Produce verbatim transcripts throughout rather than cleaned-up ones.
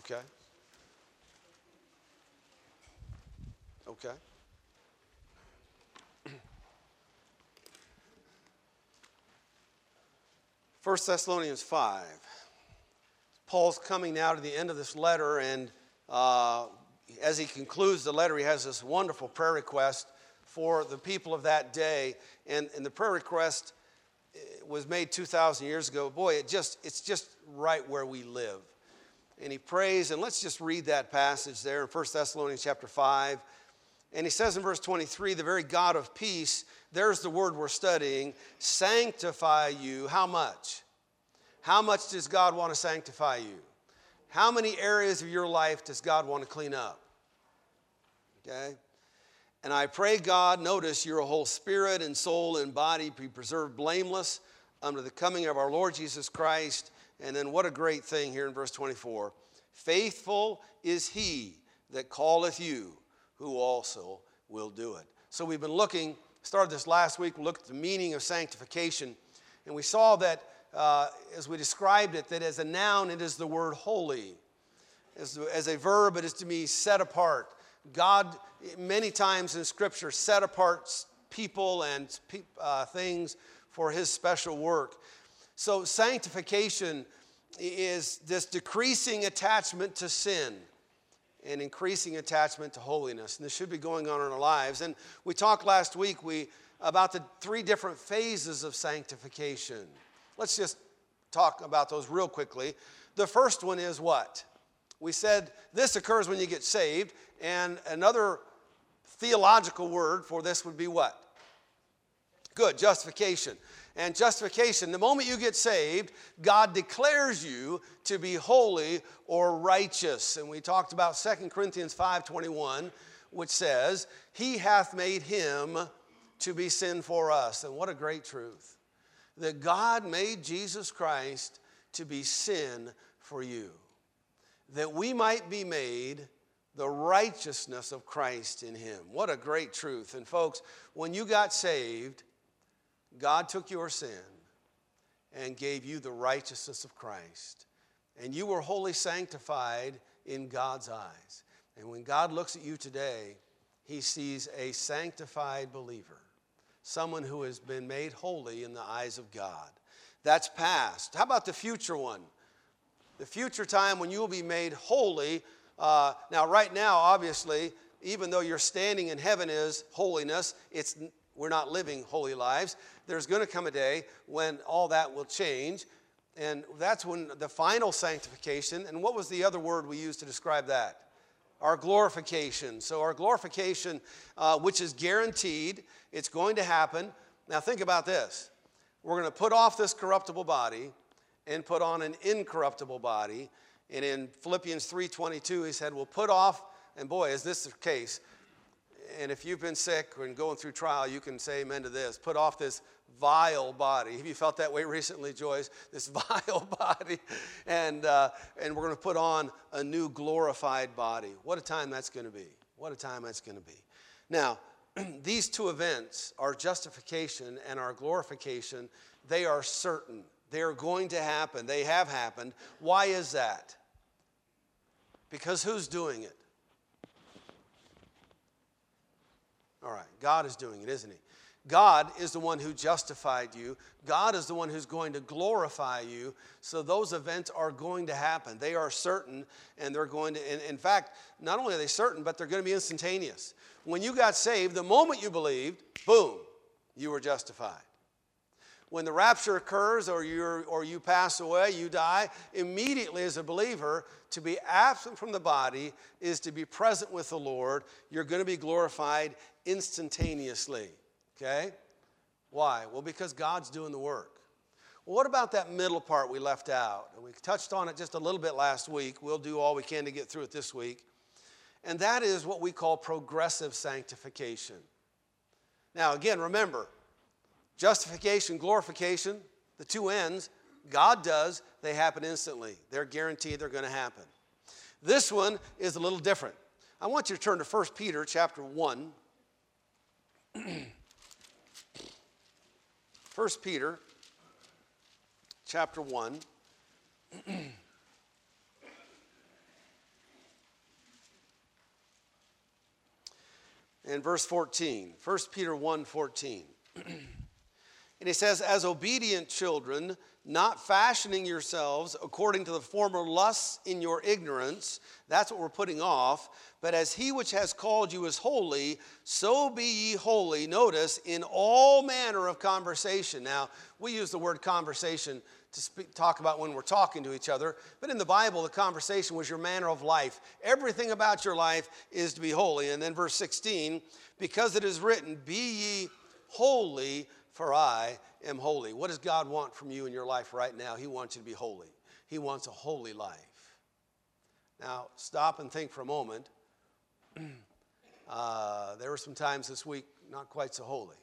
Okay. Okay. First Thessalonians five. Paul's coming now to the end of this letter, and uh, as he concludes the letter, he has this wonderful prayer request for the people of that day. And, and the prayer request was made two thousand years ago. Boy, it just it's just right where we live. And he prays, and let's just read that passage there in First Thessalonians chapter five. And he says in verse twenty-three, the very God of peace, there's the word we're studying, sanctify you. How much? How much does God want to sanctify you? How many areas of your life does God want to clean up? Okay? And I pray, God, notice your whole spirit and soul and body be preserved blameless under the coming of our Lord Jesus Christ. And then what a great thing here in verse twenty-four. Faithful is he that calleth you, who also will do it. So we've been looking, started this last week, we looked at the meaning of sanctification. And we saw that Uh, as we described it, that as a noun, it is the word holy. As, as a verb, it is to be set apart. God, many times in Scripture, set apart people and uh, things for his special work. So sanctification is this decreasing attachment to sin and increasing attachment to holiness. And this should be going on in our lives. And we talked last week we about the three different phases of sanctification. Let's just talk about those real quickly. The first one is what? We said this occurs when you get saved, and another theological word for this would be what? Good, justification. And justification, the moment you get saved, God declares you to be holy or righteous. And we talked about Second Corinthians five twenty-one, which says, he hath made him to be sin for us. And what a great truth. That God made Jesus Christ to be sin for you, that we might be made the righteousness of Christ in him. What a great truth. And folks, when you got saved, God took your sin and gave you the righteousness of Christ. And you were wholly sanctified in God's eyes. And when God looks at you today, he sees a sanctified believer. Someone who has been made holy in the eyes of God. That's past. How about the future one? The future time when you will be made holy. Uh, now, right now, obviously, even though your standing in heaven is holiness, it's we're not living holy lives. There's going to come a day when all that will change. And that's when the final sanctification. And what was the other word we used to describe that? Our glorification. So our glorification, uh, which is guaranteed, it's going to happen. Now think about this. We're going to put off this corruptible body and put on an incorruptible body. And in Philippians three twenty-two, he said, we'll put off, and boy, is this the case. And if you've been sick and going through trial, you can say amen to this. Put off this vile body. Have you felt that way recently, Joyce? This vile body. And, uh, and we're going to put on a new glorified body. What a time that's going to be. What a time that's going to be. Now, these two events, our justification and our glorification, they are certain. They are going to happen. They have happened. Why is that? Because who's doing it? All right, God is doing it, isn't he? God is the one who justified you. God is the one who's going to glorify you. So those events are going to happen. They are certain, and they're going to, in, in fact, not only are they certain, but they're going to be instantaneous. When you got saved, the moment you believed, boom, you were justified. When the rapture occurs or, you're, or you pass away, you die, immediately as a believer, to be absent from the body is to be present with the Lord. You're going to be glorified instantaneously. Okay? Why? Well, because God's doing the work. Well, what about that middle part we left out? And we touched on it just a little bit last week. We'll do all we can to get through it this week. And that is what we call progressive sanctification. Now, again, remember, justification, glorification, the two ends, God does, they happen instantly. They're guaranteed they're going to happen. This one is a little different. I want you to turn to First Peter chapter one. First Peter chapter one. and verse fourteen. First Peter one fourteen. And he says, as obedient children, not fashioning yourselves according to the former lusts in your ignorance. That's what we're putting off. But as he which has called you is holy, so be ye holy. Notice, in all manner of conversation. Now, we use the word conversation to speak, talk about when we're talking to each other. But in the Bible, the conversation was your manner of life. Everything about your life is to be holy. And then verse sixteen, because it is written, be ye holy, for I am holy. What does God want from you in your life right now? He wants you to be holy. He wants a holy life. Now, stop and think for a moment. Uh, there were some times this week not quite so holy.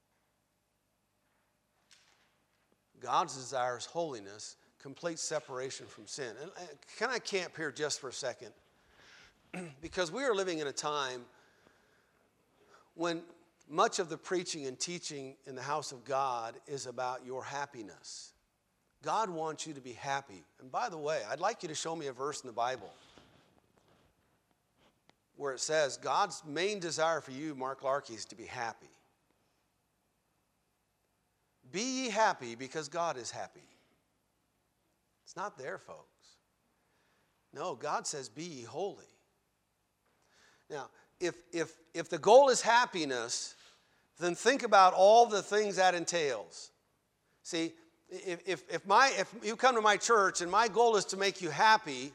God's desire is holiness, complete separation from sin. And can I camp here just for a second? Because we are living in a time when much of the preaching and teaching in the house of God is about your happiness. God wants you to be happy. And by the way, I'd like you to show me a verse in the Bible where it says God's main desire for you, Mark Larkey, is to be happy. Be ye happy because God is happy. It's not there, folks. No, God says be ye holy. Now, if, if, if the goal is happiness, then think about all the things that entails. See, if, if, if, my, if you come to my church and my goal is to make you happy,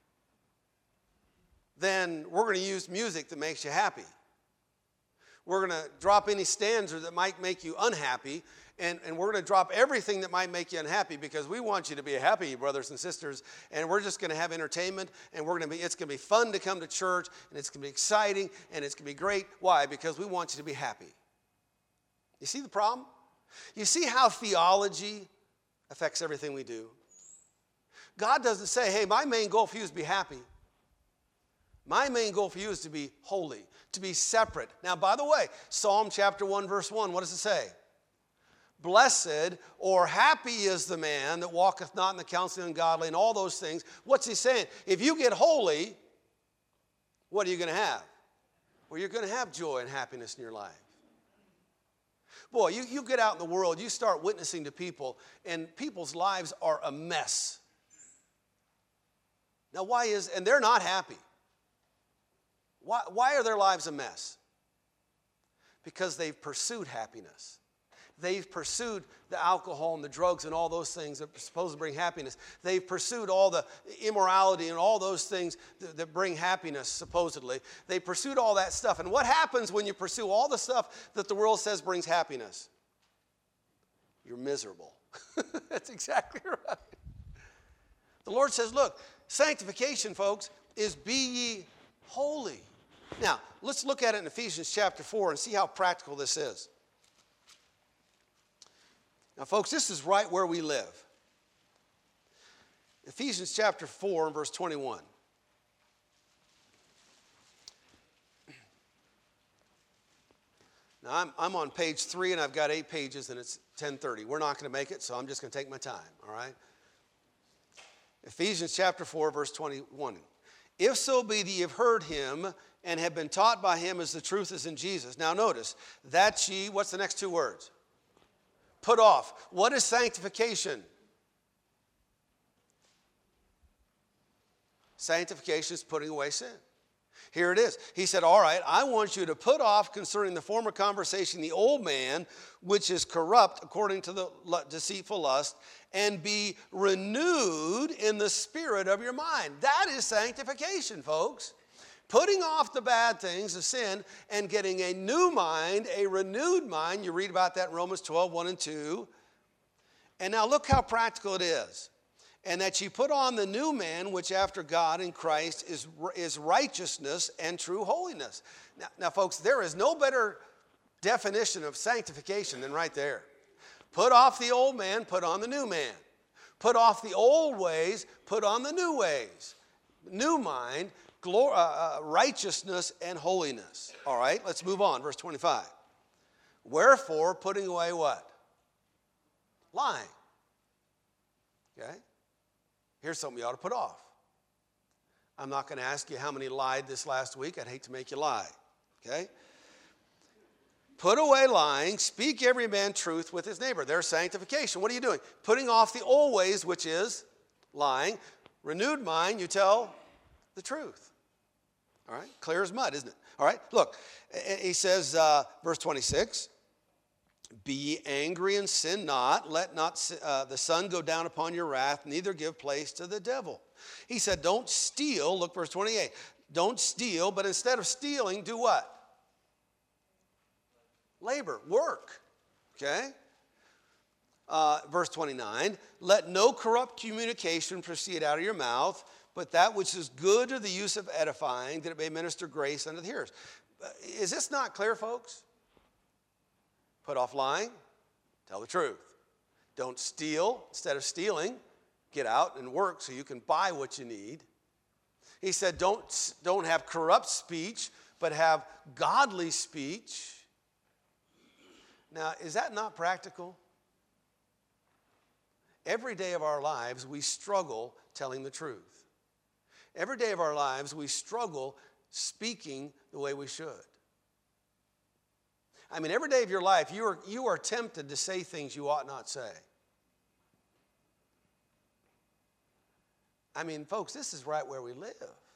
then we're going to use music that makes you happy. We're going to drop any stanza that might make you unhappy, and, and we're going to drop everything that might make you unhappy because we want you to be happy, brothers and sisters, and we're just going to have entertainment, and we're going to be, it's going to be fun to come to church, and it's going to be exciting, and it's going to be great. Why? Because we want you to be happy. You see the problem? You see how theology affects everything we do? God doesn't say, hey, my main goal for you is to be happy. My main goal for you is to be holy, to be separate. Now, by the way, Psalm chapter one, verse one, what does it say? Blessed or happy is the man that walketh not in the counsel of the ungodly, and all those things. What's he saying? If you get holy, what are you going to have? Well, you're going to have joy and happiness in your life. Boy, you, you get out in the world, you start witnessing to people, and people's lives are a mess. Now, why is, and they're not happy. Why, why are their lives a mess? Because they've pursued happiness. They've pursued the alcohol and the drugs and all those things that are supposed to bring happiness. They've pursued all the immorality and all those things that, that bring happiness, supposedly. They pursued all that stuff. And what happens when you pursue all the stuff that the world says brings happiness? You're miserable. That's exactly right. The Lord says, look, sanctification, folks, is be ye holy. Now, let's look at it in Ephesians chapter four and see how practical this is. Now, folks, this is right where we live. Ephesians chapter four and verse twenty-one. Now, I'm, I'm on page three, and I've got eight pages, and it's ten thirty. We're not going to make it, so I'm just going to take my time, all right? Ephesians chapter four, verse twenty-one. If so be that ye have heard him and have been taught by him as the truth is in Jesus. Now notice, that ye, what's the next two words? Put off. What is sanctification? Sanctification is putting away sin. Here it is. He said, all right, I want you to put off concerning the former conversation the old man, which is corrupt according to the deceitful lust, and be renewed in the spirit of your mind. That is sanctification, folks. Putting off the bad things, the sin, and getting a new mind, a renewed mind. You read about that in Romans twelve, one and two. And now look how practical it is. And that ye put on the new man, which after God in Christ is, is righteousness and true holiness. Now, now, folks, there is no better definition of sanctification than right there. Put off the old man, put on the new man. Put off the old ways, put on the new ways. New mind, glor- uh, uh, righteousness, and holiness. All right, let's move on. Verse twenty-five. Wherefore, putting away what? Lying. Okay? Here's something you ought to put off. I'm not going to ask you how many lied this last week. I'd hate to make you lie. Okay? Put away lying, speak every man truth with his neighbor. There's sanctification. What are you doing? Putting off the old ways, which is lying. Renewed mind, you tell the truth. All right? Clear as mud, isn't it? All right? Look, he says, uh, verse twenty-six, be ye angry and sin not. Let not uh, the sun go down upon your wrath, neither give place to the devil. He said, don't steal. Look, verse twenty-eight. Don't steal, but instead of stealing, do what? Labor, work, okay? Uh, verse twenty-nine, let no corrupt communication proceed out of your mouth, but that which is good to the use of edifying, that it may minister grace unto the hearers. Uh, is this not clear, folks? Put off lying, tell the truth. Don't steal. Instead of stealing, get out and work so you can buy what you need. He said, don't, don't have corrupt speech, but have godly speech. Now, is that not practical? Every day of our lives, we struggle telling the truth. Every day of our lives, we struggle speaking the way we should. I mean, every day of your life, you are, you are tempted to say things you ought not say. I mean, folks, this is right where we live.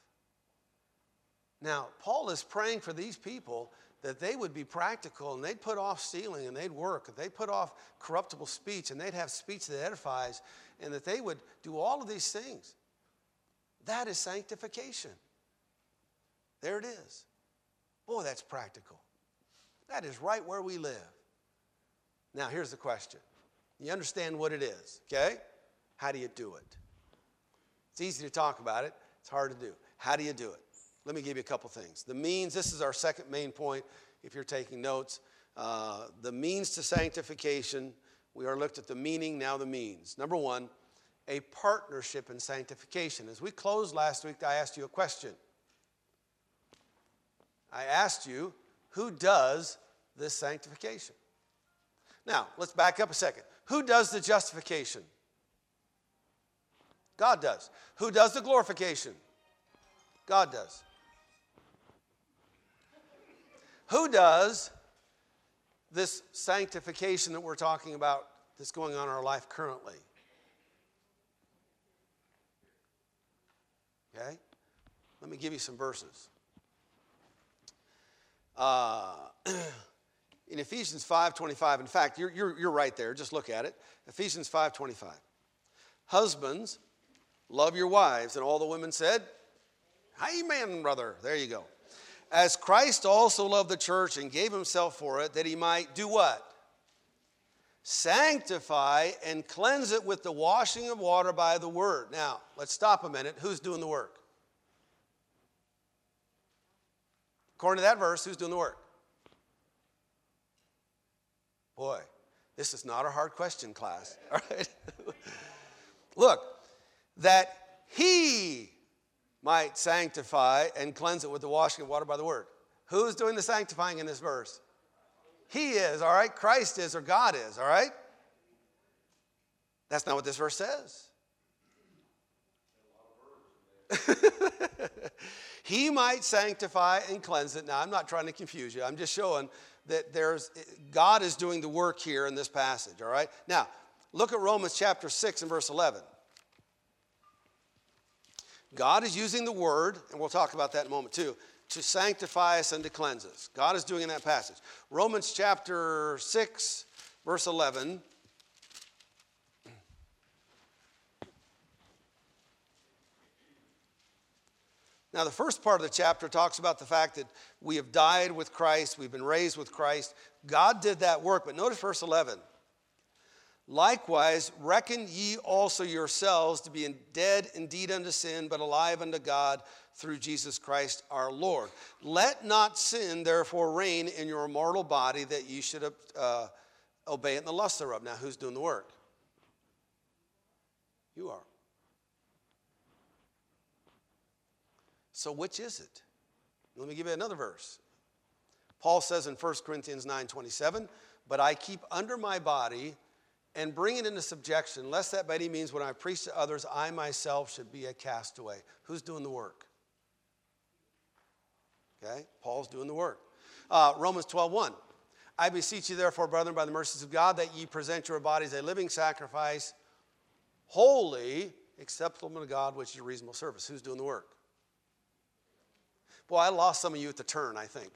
Now, Paul is praying for these people that they would be practical and they'd put off stealing and they'd work, and they'd put off corruptible speech and they'd have speech that edifies, and that they would do all of these things. That is sanctification. There it is. Boy, that's practical. That is right where we live. Now, here's the question. You understand what it is, okay? How do you do it? It's easy to talk about it. It's hard to do. How do you do it? Let me give you a couple things. The means, this is our second main point if you're taking notes. Uh, the means to sanctification. We are looked at the meaning, now the means. Number one, a partnership in sanctification. As we closed last week, I asked you a question. I asked you, who does this sanctification? Now, let's back up a second. Who does the justification? God does. Who does the glorification? God does. Who does this sanctification that we're talking about that's going on in our life currently? Okay? Let me give you some verses. Uh, in Ephesians five twenty-five, in fact, you're, you're, you're right there. Just look at it. Ephesians five twenty-five. Husbands, love your wives. And all the women said, amen, brother. There you go. As Christ also loved the church and gave himself for it, that he might do what? Sanctify and cleanse it with the washing of water by the word. Now, let's stop a minute. Who's doing the work? According to that verse, who's doing the work? Boy, this is not a hard question, class. All right? Look, that he might sanctify and cleanse it with the washing of water by the word. Who's doing the sanctifying in this verse? He is, all right? Christ is, or God is, all right? That's not what this verse says. He might sanctify and cleanse it. Now, I'm not trying to confuse you. I'm just showing that there's God is doing the work here in this passage, all right? Now, look at Romans chapter six and verse eleven. God is using the word, and we'll talk about that in a moment too, to sanctify us and to cleanse us. God is doing in that passage. Romans chapter six, verse eleven. Now, the first part of the chapter talks about the fact that we have died with Christ, we've been raised with Christ. God did that work, but notice verse eleven. Likewise, reckon ye also yourselves to be dead indeed unto sin, but alive unto God through Jesus Christ our Lord. Let not sin therefore reign in your mortal body, that ye should uh, obey it in the lust thereof. Now, who's doing the work? You are. So which is it? Let me give you another verse. Paul says in First Corinthians nine twenty-seven, but I keep under my body and bring it into subjection, lest that by any means when I preach to others, I myself should be a castaway. Who's doing the work? Okay, Paul's doing the work. Uh, Romans twelve one. I beseech you, therefore, brethren, by the mercies of God, that ye present your bodies a living sacrifice, holy, acceptable to God, which is your reasonable service. Who's doing the work? Boy, I lost some of you at the turn, I think.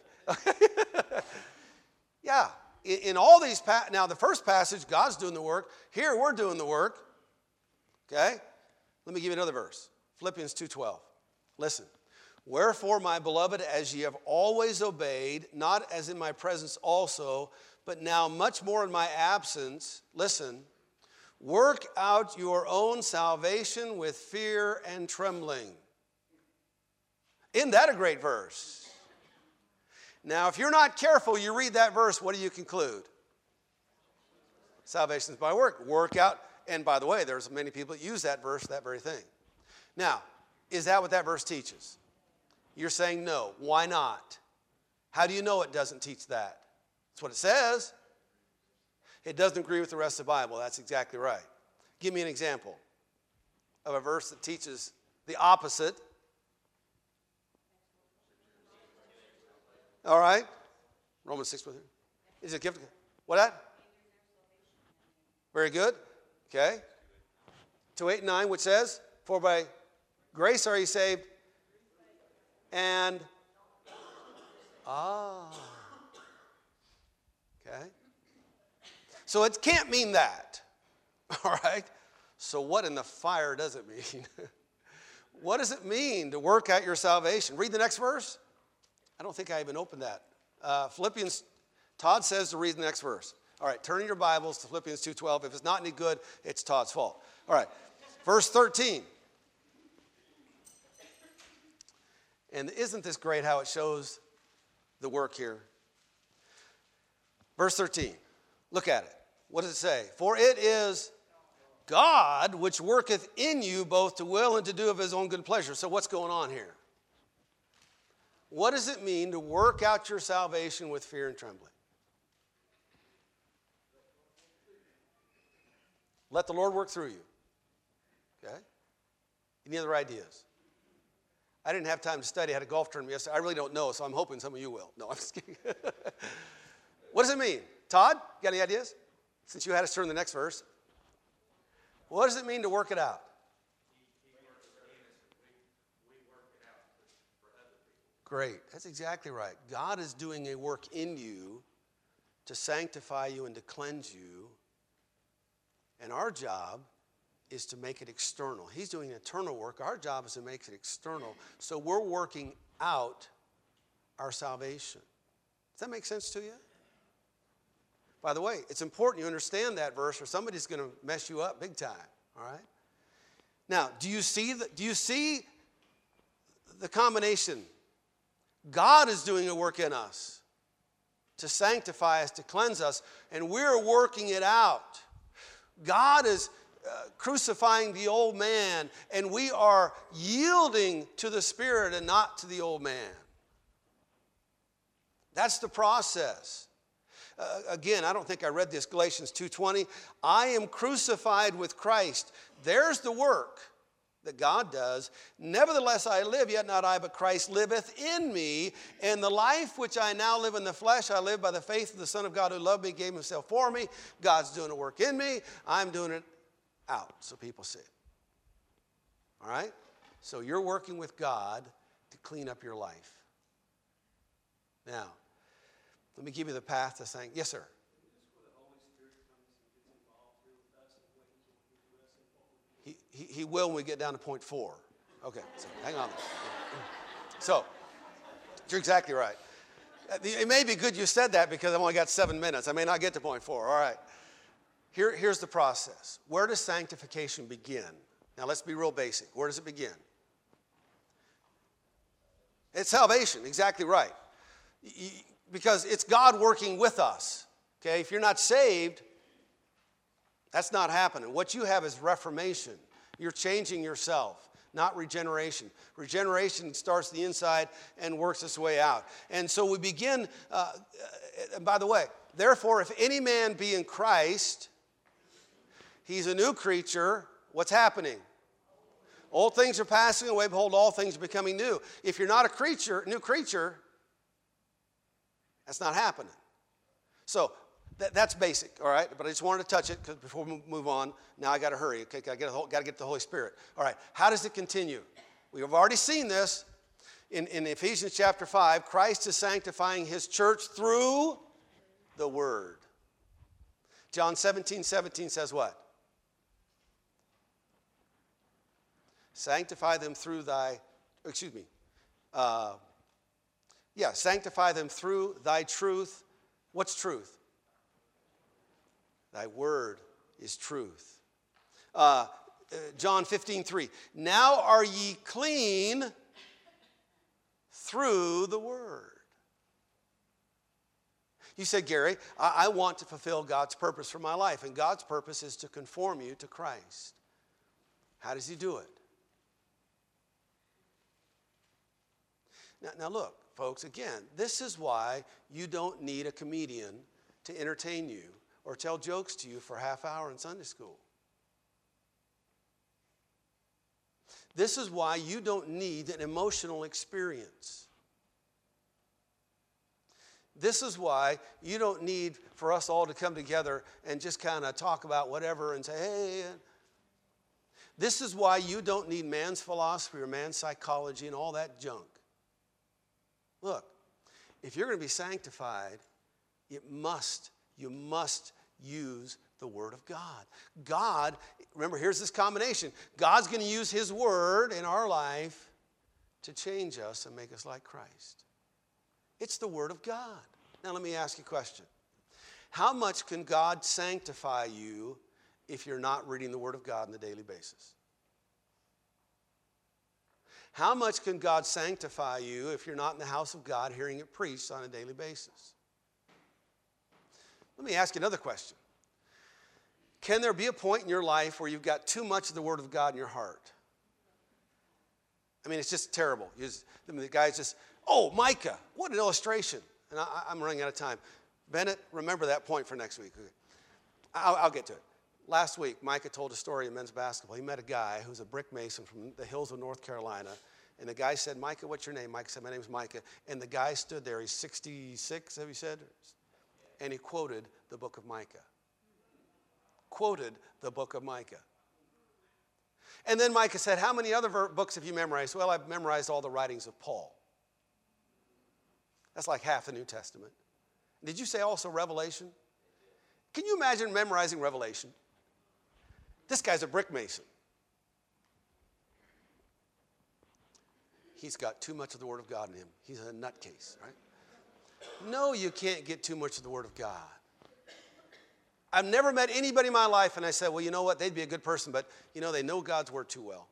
Yeah, in, in all these, pa- now the first passage, God's doing the work. Here, we're doing the work. Okay? Let me give you another verse. Philippians two twelve. Listen. Wherefore, my beloved, as ye have always obeyed, not as in my presence also, but now much more in my absence, listen, work out your own salvation with fear and trembling. Isn't that a great verse? Now, if you're not careful, you read that verse, what do you conclude? Salvation is by work. Work out. And by the way, there's many people that use that verse, that very thing. Now, is that what that verse teaches? You're saying no. Why not? How do you know it doesn't teach that? That's what it says. It doesn't agree with the rest of the Bible. That's exactly right. Give me an example of a verse that teaches the opposite. All right. Romans six. Is it gift? What that? Very good. Okay. two, eight, and nine, which says, for by grace are ye saved. And, ah, okay. So it can't mean that, all right? So what in the fire does it mean? What does it mean to work out your salvation? Read the next verse. I don't think I even opened that. Uh, Philippians, Todd says to read the next verse. All right, turn in your Bibles to Philippians two twelve. If it's not any good, it's Todd's fault. All right, verse thirteen. And isn't this great how it shows the work here? Verse thirteen. Look at it. What does it say? For it is God which worketh in you both to will and to do of his own good pleasure. So what's going on here? What does it mean to work out your salvation with fear and trembling? Let the Lord work through you. Okay? Any other ideas? I didn't have time to study. I had a golf tournament yesterday. I really don't know, so I'm hoping some of you will. No, I'm just kidding. What does it mean? Todd, got any ideas? Since you had us turn to the next verse. What does it mean to work it out? Great. That's exactly right. God is doing a work in you to sanctify you and to cleanse you. And our job is to make it external. He's doing internal work. Our job is to make it external. So we're working out our salvation. Does that make sense to you? By the way, it's important you understand that verse or somebody's going to mess you up big time. All right? Now, do you see the, do you see the combination? God is doing a work in us to sanctify us, to cleanse us, and we're working it out. God is uh, crucifying the old man, and we are yielding to the Spirit and not to the old man. That's the process. Uh, again, I don't think I read this, Galatians two twenty. I am crucified with Christ. There's the work that God does. Nevertheless, I live, yet not I, but Christ liveth in me. And the life which I now live in the flesh, I live by the faith of the Son of God who loved me, gave himself for me. God's doing a work in me. I'm doing it out so people see it. All right? So you're working with God to clean up your life. Now, let me give you the path to saying, yes, sir. He, he, he will when we get down to point four. Okay, so hang on there. So, you're exactly right. It may be good you said that because I've only got seven minutes. I may not get to point four. All right. Here, here's the process. Where does sanctification begin? Now, let's be real basic. Where does it begin? It's salvation, exactly right. Because it's God working with us. Okay, if you're not saved, that's not happening. What you have is reformation. You're changing yourself, not regeneration. Regeneration starts the inside and works its way out. And so we begin, uh, and by the way, therefore, if any man be in Christ, he's a new creature. What's happening? Old things are passing away. Behold, all things are becoming new. If you're not a creature, new creature, that's not happening. So that, that's basic, all right? But I just wanted to touch it because before we move on, now I got to hurry. Okay, I got to get the Holy Spirit. All right, how does it continue? We have already seen this in, in Ephesians chapter five. Christ is sanctifying his church through the word. John seventeen seventeen says what? Sanctify them through thy, excuse me, uh, yeah, sanctify them through thy truth. What's truth? Thy word is truth. Uh, John fifteen three. Now are ye clean through the word. You said, Gary, I, I want to fulfill God's purpose for my life, and God's purpose is to conform you to Christ. How does he do it? Now, now look, folks, again, this is why you don't need a comedian to entertain you or tell jokes to you for a half hour in Sunday school. This is why you don't need an emotional experience. This is why you don't need for us all to come together and just kind of talk about whatever and say, hey. This is why you don't need man's philosophy or man's psychology and all that junk. Look, if you're going to be sanctified, it must, you must use the Word of God. God, remember, here's this combination. God's going to use his Word in our life to change us and make us like Christ. It's the Word of God. Now let me ask you a question. How much can God sanctify you if you're not reading the Word of God on a daily basis? How much can God sanctify you if you're not in the house of God hearing it preached on a daily basis? Let me ask you another question. Can there be a point in your life where you've got too much of the Word of God in your heart? I mean, it's just terrible. You just, I mean, the guy's just, oh, Micah, what an illustration. And I, I'm running out of time. Bennett, remember that point for next week. Okay. I'll, I'll get to it. Last week, Micah told a story in men's basketball. He met a guy who's a brick mason from the hills of North Carolina. And the guy said, Micah, what's your name? Micah said, my name's Micah. And the guy stood there. He's sixty-six, have you said? And he quoted the book of Micah. Quoted the book of Micah. And then Micah said, how many other ver- books have you memorized? Well, I've memorized all the writings of Paul. That's like half the New Testament. Did you say also Revelation? Can you imagine memorizing Revelation? This guy's a brick mason. He's got too much of the Word of God in him. He's a nutcase, right? No, you can't get too much of the Word of God. I've never met anybody in my life and I said, well, you know what, they'd be a good person, but, you know, they know God's Word too well.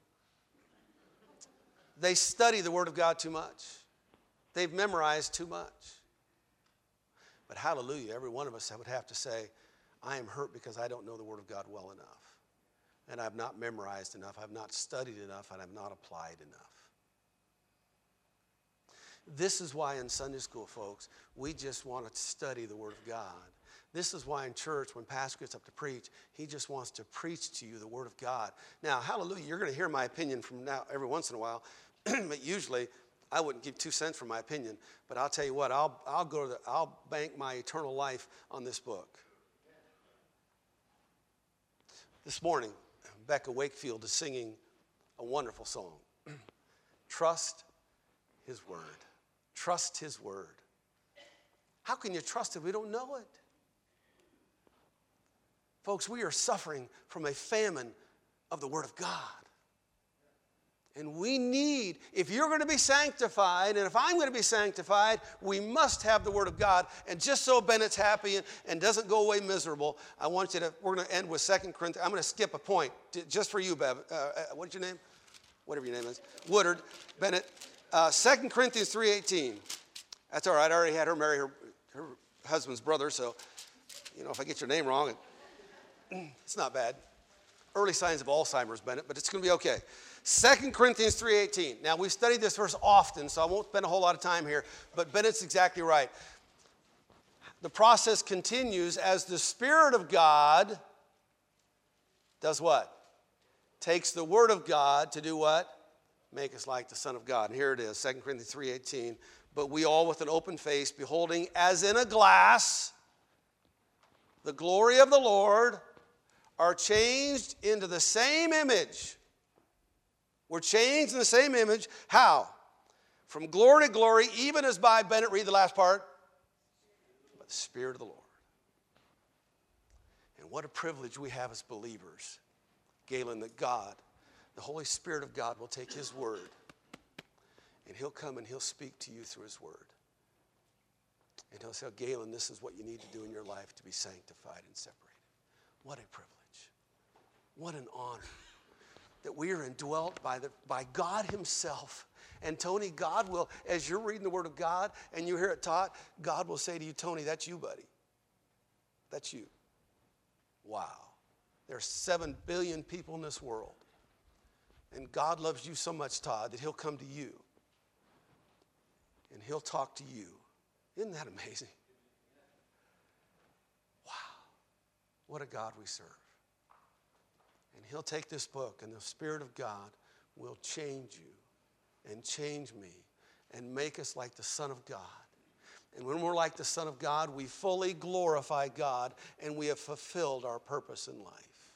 They study the Word of God too much. They've memorized too much. But hallelujah, every one of us would have to say, I am hurt because I don't know the Word of God well enough. And I've not memorized enough, I've not studied enough, and I've not applied enough. This is why in Sunday school, folks, we just want to study the Word of God. This is why in church, when pastor gets up to preach, he just wants to preach to you the Word of God. Now, hallelujah, you're going to hear my opinion from now every once in a while, but usually I wouldn't give two cents for my opinion. But I'll tell you what, I'll, I'll, go to the, I'll bank my eternal life on this book. This morning, Becca Wakefield is singing a wonderful song. Trust His Word. Trust His Word. How can you trust it? We don't know it. Folks, we are suffering from a famine of the Word of God. And we need, if you're going to be sanctified, and if I'm going to be sanctified, we must have the Word of God. And just so Bennett's happy and, and doesn't go away miserable, I want you to, we're going to end with Second Corinthians. I'm going to skip a point just for you, Bev. Uh, what's your name? Whatever your name is. Woodard, Bennett. Uh, Second Corinthians three eighteen. That's all right. I already had her marry her, her husband's brother, so, you know, if I get your name wrong, it, it's not bad. Early signs of Alzheimer's, Bennett, but it's going to be okay. Second Corinthians three eighteen. Now, we've studied this verse often, so I won't spend a whole lot of time here, but Bennett's exactly right. The process continues as the Spirit of God does what? Takes the Word of God to do what? Make us like the Son of God. And here it is, Second Corinthians three eighteen. But we all with an open face, beholding as in a glass the glory of the Lord, are changed into the same image. We're changed in the same image. How? From glory to glory, even as by, Bennett, read the last part, by the Spirit of the Lord. And what a privilege we have as believers, Galen, that God, the Holy Spirit of God, will take his word and he'll come and he'll speak to you through his word. And he'll say, Galen, this is what you need to do in your life to be sanctified and separated. What a privilege. What an honor that we are indwelt by, the, by God himself. And Tony, God will, as you're reading the word of God and you hear it taught, God will say to you, Tony, that's you, buddy. That's you. Wow. There are seven billion people in this world. And God loves you so much, Todd, that he'll come to you. And he'll talk to you. Isn't that amazing? Wow. What a God we serve. And he'll take this book, and the Spirit of God will change you and change me and make us like the Son of God. And when we're like the Son of God, we fully glorify God, and we have fulfilled our purpose in life.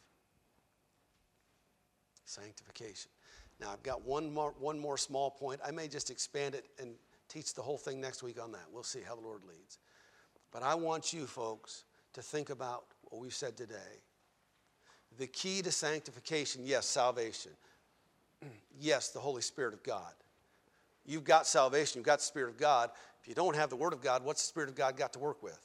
Sanctification. Now, I've got one more, one more small point. I may just expand it and teach the whole thing next week on that. We'll see how the Lord leads. But I want you folks to think about what we've said today. The key to sanctification, yes, salvation. Yes, the Holy Spirit of God. You've got salvation, you've got the Spirit of God. If you don't have the Word of God, what's the Spirit of God got to work with?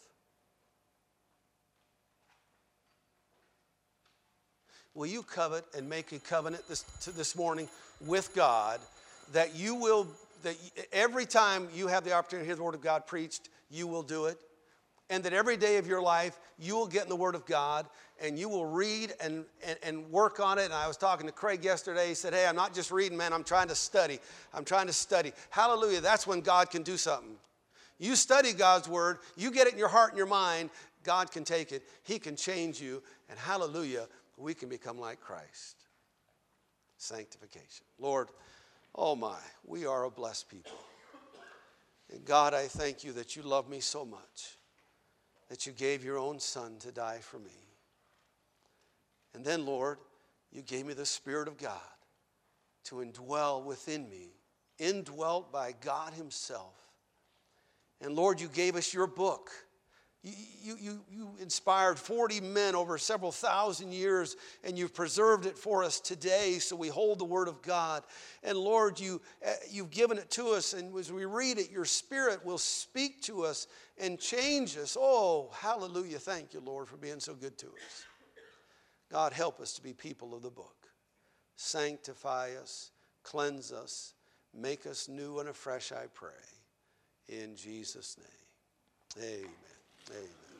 Will you covet and make a covenant this, to this morning with God that you will, that every time you have the opportunity to hear the Word of God preached, you will do it? And that every day of your life, you will get in the Word of God and you will read and, and, and work on it. And I was talking to Craig yesterday. He said, hey, I'm not just reading, man. I'm trying to study. I'm trying to study. Hallelujah. That's when God can do something. You study God's Word. You get it in your heart and your mind. God can take it. He can change you. And hallelujah, we can become like Christ. Sanctification. Lord, oh my, we are a blessed people. And God, I thank you that you love me so much, that you gave your own Son to die for me. And then, Lord, you gave me the Spirit of God to indwell within me, indwelt by God himself. And Lord, you gave us your book. You, you, you, you inspired forty men over several thousand years, and you've preserved it for us today, so we hold the Word of God. And Lord, you, uh, you've given it to us, and as we read it, your Spirit will speak to us and change us. Oh, hallelujah. Thank you, Lord, for being so good to us. God, help us to be people of the book. Sanctify us, cleanse us, make us new and afresh, I pray. In Jesus' name, amen. Amen.